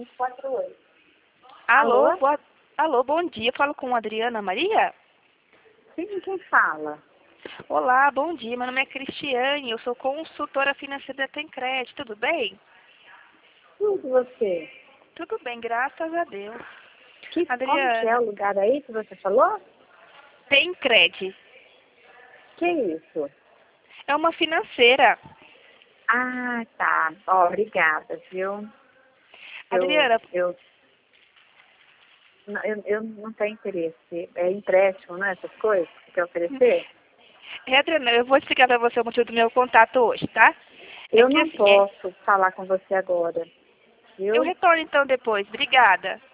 248. Alô, Alô? Alô, bom dia. Falo com a Adriana Maria? Sim, quem fala? Olá, bom dia. Meu nome é Cristiane. Eu sou consultora financeira da Tencred. Tudo bem? Tudo você. Tudo bem, graças a Deus. Como que é Adriana, o lugar aí que você falou? Tencred. Que isso? É uma financeira. Ah, tá. Ó, obrigada, viu? Eu, Adriana, eu, eu não tenho interesse. É empréstimo, né? Essas coisas que você quer oferecer? Adriana, eu vou explicar para você o motivo do meu contato hoje, tá? Eu Que não assim, posso falar com você agora, eu viu? retorno então depois. Obrigada.